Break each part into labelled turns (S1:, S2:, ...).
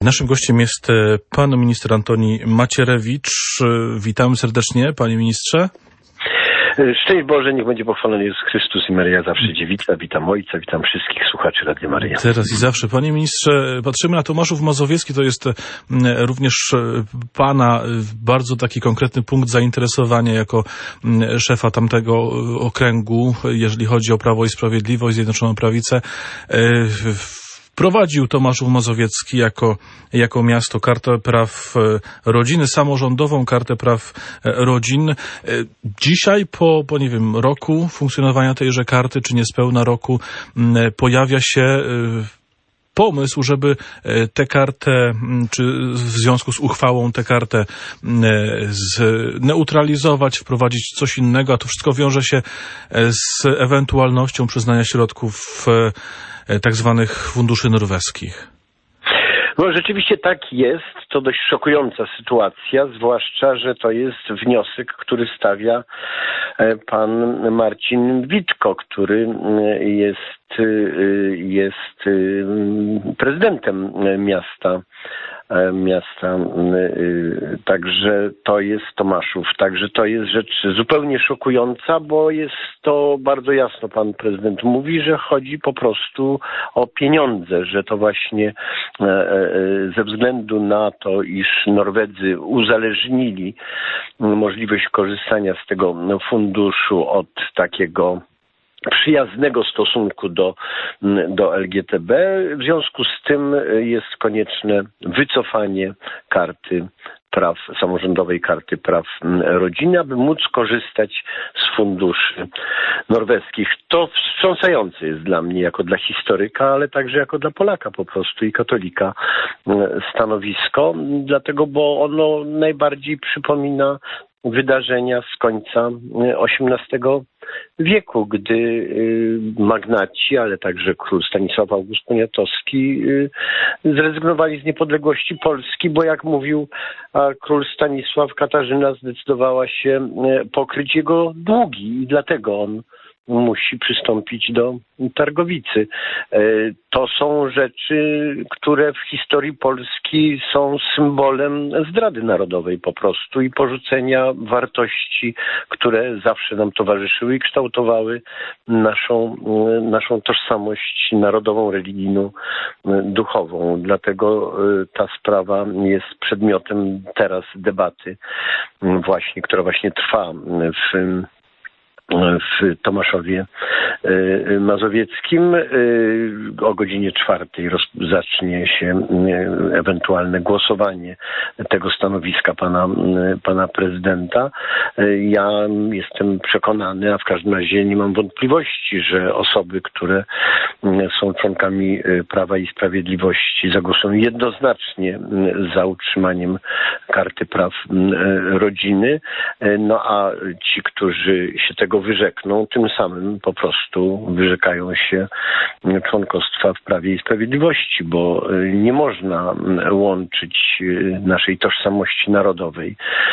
S1: Naszym gościem jest pan minister Antoni Macierewicz. Witamy serdecznie, panie ministrze.
S2: Szczęść Boże, niech będzie pochwalony Jezus Chrystus i Maryja zawsze dziewica. Witam Ojca, witam wszystkich słuchaczy Radia Maryja.
S1: Teraz i zawsze. Panie ministrze, patrzymy na Tomaszów Mazowiecki, to jest również pana bardzo taki konkretny punkt zainteresowania jako szefa tamtego okręgu, jeżeli chodzi o Prawo i Sprawiedliwość, Zjednoczoną Prawicę. Prowadził Tomaszów Mazowiecki jako miasto kartę praw rodziny, samorządową kartę praw rodzin. Dzisiaj po nie wiem, roku funkcjonowania tejże karty, czy niespełna roku, pojawia się pomysł, żeby tę kartę, czy w związku z uchwałą tę kartę zneutralizować, wprowadzić coś innego, a to wszystko wiąże się z ewentualnością przyznania środków tak zwanych funduszy norweskich.
S2: No rzeczywiście tak jest. To dość szokująca sytuacja, zwłaszcza, że to jest wniosek, który stawia pan Marcin Wittko, który jest prezydentem miasta. Także to jest Tomaszów. Także to jest rzecz zupełnie szokująca, bo jest to bardzo jasno, pan prezydent mówi, że chodzi po prostu o pieniądze, że to właśnie ze względu na to, iż Norwedzy uzależnili możliwość korzystania z tego funduszu od takiego przyjaznego stosunku do LGTB. W związku z tym jest konieczne wycofanie karty praw, samorządowej karty praw rodziny, aby móc korzystać z funduszy norweskich. To wstrząsające jest dla mnie, jako dla historyka, ale także jako dla Polaka po prostu i katolika stanowisko, dlatego, bo ono najbardziej przypomina wydarzenia z końca XVIII wieku, gdy magnaci, ale także król Stanisław August Poniatowski zrezygnowali z niepodległości Polski, bo jak mówił król Stanisław, Katarzyna zdecydowała się pokryć jego długi i dlatego on musi przystąpić do Targowicy. To są rzeczy, które w historii Polski są symbolem zdrady narodowej po prostu i porzucenia wartości, które zawsze nam towarzyszyły i kształtowały naszą tożsamość narodową, religijną, duchową. Dlatego ta sprawa jest przedmiotem teraz debaty właśnie, która właśnie trwa w Tomaszowie Mazowieckim. O godzinie 4 zacznie się ewentualne głosowanie tego stanowiska pana prezydenta. Ja jestem przekonany, a w każdym razie nie mam wątpliwości, że osoby, które są członkami Prawa i Sprawiedliwości, zagłosują jednoznacznie za utrzymaniem karty praw rodziny, no a ci, którzy się tego wyrzekną, tym samym po prostu wyrzekają się członkostwa w Prawie i Sprawiedliwości, bo nie można łączyć naszej tożsamości narodowej,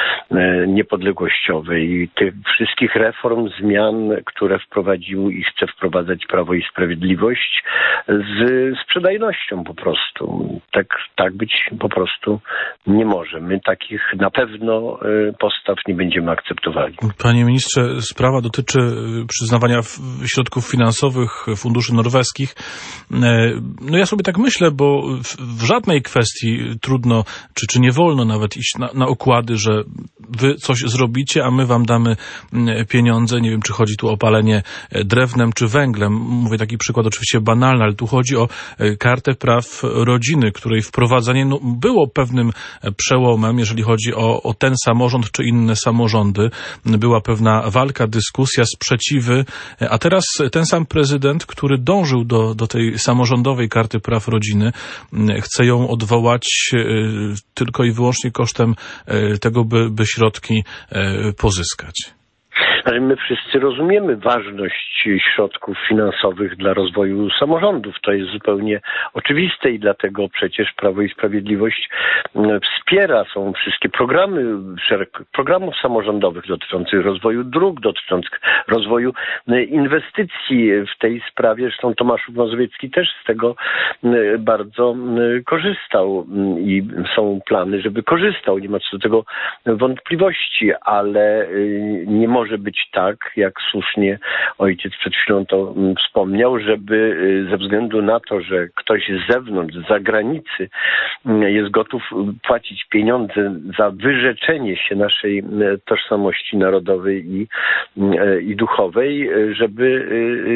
S2: niepodległościowej, tych wszystkich reform, zmian, które wprowadził i chce wprowadzać Prawo i Sprawiedliwość z sprzedajnością po prostu. Tak być po prostu nie może. My takich na pewno postaw nie będziemy akceptowali.
S1: Panie ministrze, sprawa dotyczy przyznawania środków finansowych funduszy norweskich. No ja sobie tak myślę, bo w żadnej kwestii trudno, czy nie wolno nawet iść na okłady, że wy coś zrobicie, a my wam damy pieniądze. Nie wiem, czy chodzi tu o palenie drewnem czy węglem. Mówię taki przykład oczywiście banalny, ale tu chodzi o kartę praw rodziny, której wprowadzanie było pewnym przełomem, jeżeli chodzi o ten samorząd czy inne samorządy. Była pewna walka, dyskusja, sprzeciwy, a teraz ten sam prezydent, który dążył do tej samorządowej karty praw rodziny, chce ją odwołać tylko i wyłącznie kosztem tego, by środki pozyskać.
S2: Ale my wszyscy rozumiemy ważność środków finansowych dla rozwoju samorządów. To jest zupełnie oczywiste i dlatego przecież Prawo i Sprawiedliwość wspiera, są wszystkie programy, szereg programów samorządowych dotyczących rozwoju dróg, dotyczących rozwoju inwestycji w tej sprawie. Zresztą Tomaszów Mazowiecki też z tego bardzo korzystał i są plany, żeby korzystał. Nie ma co do tego wątpliwości, ale nie może być tak, jak słusznie ojciec przed chwilą to wspomniał, żeby ze względu na to, że ktoś z zewnątrz, z zagranicy jest gotów płacić pieniądze za wyrzeczenie się naszej tożsamości narodowej i duchowej, żeby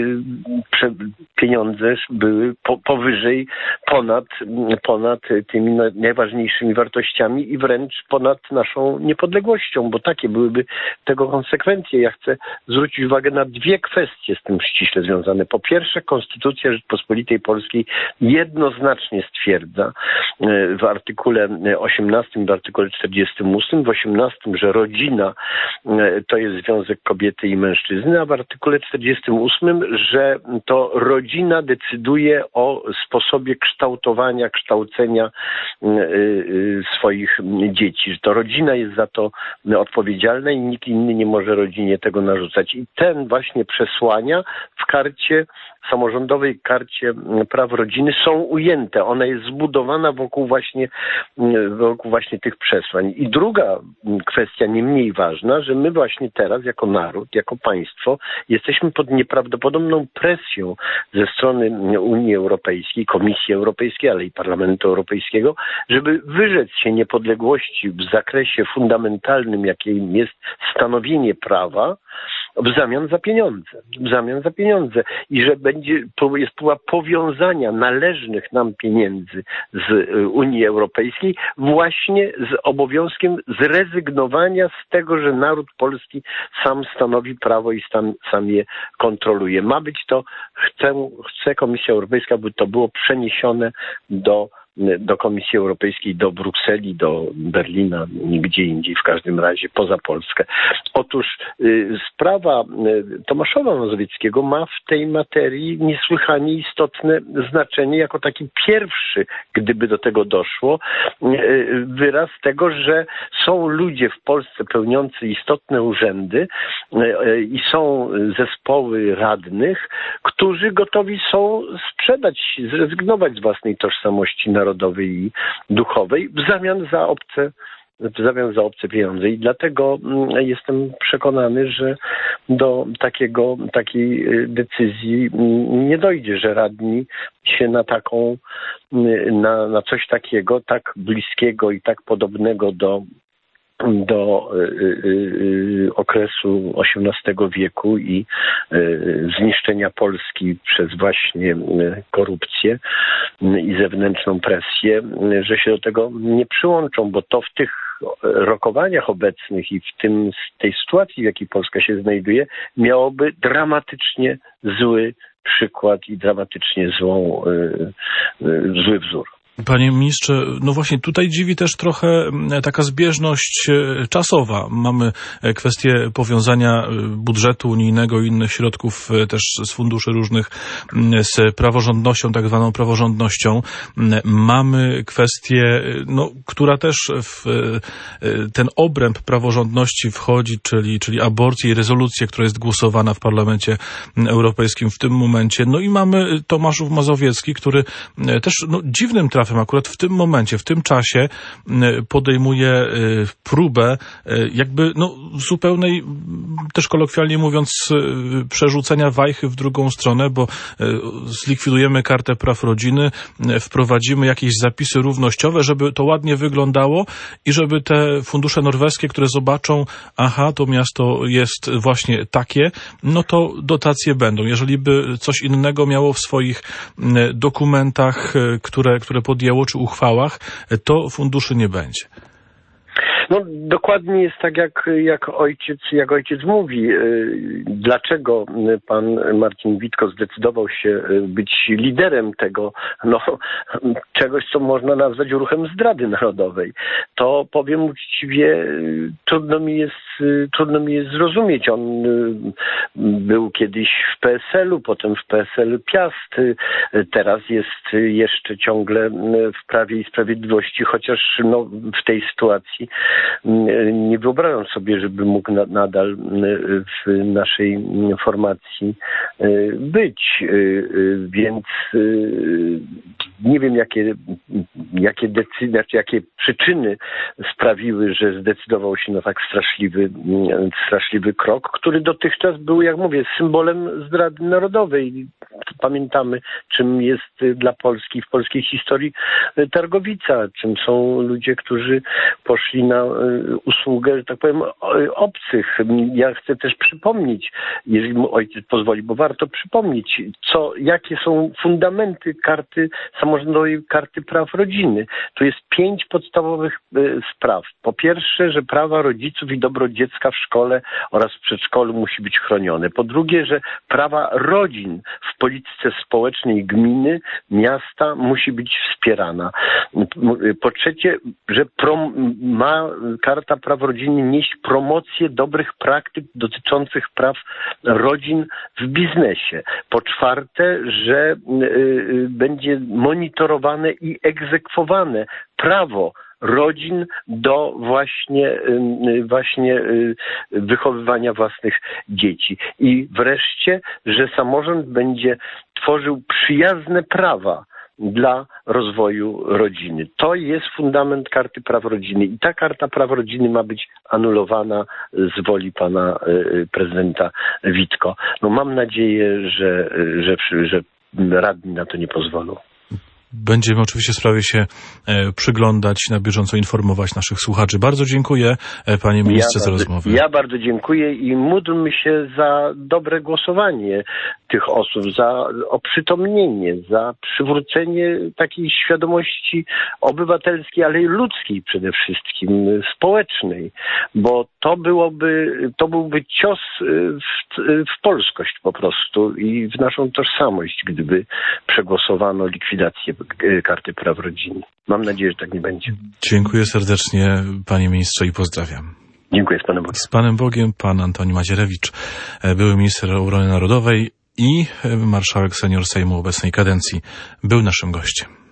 S2: pieniądze były powyżej, ponad tymi najważniejszymi wartościami i wręcz ponad naszą niepodległością, bo takie byłyby tego konsekwencje. Ja chcę zwrócić uwagę na dwie kwestie z tym ściśle związane. Po pierwsze, Konstytucja Rzeczpospolitej Polskiej jednoznacznie stwierdza w artykule 18, w artykule 48, w 18, że rodzina to jest związek kobiety i mężczyzny, a w artykule 48, że to rodzina decyduje o sposobie kształcenia swoich dzieci, że to rodzina jest za to odpowiedzialna i nikt inny nie może rodzinie tego narzucać. I ten właśnie przesłania w samorządowej karcie praw rodziny są ujęte. Ona jest zbudowana wokół właśnie tych przesłań. I druga kwestia, nie mniej ważna, że my właśnie teraz jako naród, jako państwo jesteśmy pod nieprawdopodobną presją ze strony Unii Europejskiej, Komisji Europejskiej, ale i Parlamentu Europejskiego, żeby wyrzec się niepodległości w zakresie fundamentalnym, jakim jest stanowienie prawa, w zamian za pieniądze. I że jest próba powiązania należnych nam pieniędzy z Unii Europejskiej właśnie z obowiązkiem zrezygnowania z tego, że naród polski sam stanowi prawo i sam je kontroluje. Ma być to, chce Komisja Europejska, by to było przeniesione do Komisji Europejskiej, do Brukseli, do Berlina, nigdzie indziej, w każdym razie poza Polskę. Otóż sprawa Tomaszowa Mazowieckiego ma w tej materii niesłychanie istotne znaczenie jako taki pierwszy, gdyby do tego doszło, wyraz tego, że są ludzie w Polsce pełniący istotne urzędy i są zespoły radnych, którzy gotowi są zrezygnować z własnej tożsamości narodowej i duchowej w zamian za obce pieniądze. I dlatego jestem przekonany, że do takiej decyzji nie dojdzie, że radni się na coś takiego, tak bliskiego i tak podobnego do okresu XVIII wieku i zniszczenia Polski przez właśnie korupcję i zewnętrzną presję, że się do tego nie przyłączą, bo to w tych rokowaniach obecnych i w tej sytuacji, w jakiej Polska się znajduje, miałoby dramatycznie zły przykład i dramatycznie zły wzór.
S1: Panie ministrze, no właśnie tutaj dziwi też trochę taka zbieżność czasowa. Mamy kwestię powiązania budżetu unijnego i innych środków też z funduszy różnych z praworządnością, tak zwaną praworządnością. Mamy kwestię, która też w ten obręb praworządności wchodzi, czyli aborcję i rezolucję, która jest głosowana w Parlamencie Europejskim w tym momencie. No i mamy Tomaszów Mazowiecki, który też dziwnym trafem akurat w tym momencie, w tym czasie podejmuje próbę jakby zupełnej, też kolokwialnie mówiąc, przerzucenia wajchy w drugą stronę, bo zlikwidujemy kartę praw rodziny, wprowadzimy jakieś zapisy równościowe, żeby to ładnie wyglądało i żeby te fundusze norweskie, które zobaczą, to miasto jest właśnie takie, to dotacje będą. Jeżeli by coś innego miało w swoich dokumentach, które podjęło, czy uchwałach, to funduszy nie będzie.
S2: Dokładnie jest tak, jak ojciec mówi. Dlaczego pan Marcin Witkos zdecydował się być liderem tego, czegoś, co można nazwać ruchem zdrady narodowej. to powiem uczciwie, trudno mi jest zrozumieć. On był kiedyś w PSL-u, potem w PSL Piast, teraz jest jeszcze ciągle w Prawie i Sprawiedliwości, chociaż w tej sytuacji nie wyobrażam sobie, żeby mógł nadal w naszej formacji być. Więc nie wiem, jakie przyczyny sprawiły, że zdecydował się na tak straszliwy krok, który dotychczas był, jak mówię, symbolem zdrady narodowej. Pamiętamy, czym jest dla Polski w polskiej historii Targowica, czym są ludzie, którzy poszli na usługę, że tak powiem, obcych. Ja chcę też przypomnieć, jeżeli ojciec pozwoli, bo warto przypomnieć, jakie są fundamenty samorządowej karty praw rodziny. Tu jest 5 podstawowych spraw. Po pierwsze, że prawa rodziców i dobro dziecka w szkole oraz w przedszkolu musi być chronione. Po drugie, że prawa rodzin w polityce społecznej gminy, miasta musi być wspierana. Po trzecie, że ma Karta Praw Rodziny nieść promocję dobrych praktyk dotyczących praw rodzin w biznesie. Po czwarte, że będzie monitorowane i egzekwowane prawo rodzin do właśnie wychowywania własnych dzieci. I wreszcie, że samorząd będzie tworzył przyjazne prawa dla rozwoju rodziny. To jest fundament Karty Praw Rodziny i ta Karta Praw Rodziny ma być anulowana z woli pana prezydenta Witko. Mam nadzieję, że radni na to nie pozwolą.
S1: Będziemy oczywiście sprawie się przyglądać, na bieżąco informować naszych słuchaczy. Bardzo dziękuję, panie ministrze, za rozmowę.
S2: Ja bardzo dziękuję i módlmy się za dobre głosowanie tych osób, za oprzytomnienie, za przywrócenie takiej świadomości obywatelskiej, ale i ludzkiej przede wszystkim, społecznej, bo to byłby cios w polskość po prostu i w naszą tożsamość, gdyby przegłosowano likwidację Karty Praw Rodziny. Mam nadzieję, że tak nie będzie.
S1: Dziękuję serdecznie, panie ministrze, i pozdrawiam.
S2: Dziękuję, z Panem Bogiem.
S1: Z Panem Bogiem, pan Antoni Macierewicz, były minister obrony narodowej i marszałek senior Sejmu obecnej kadencji, był naszym gościem.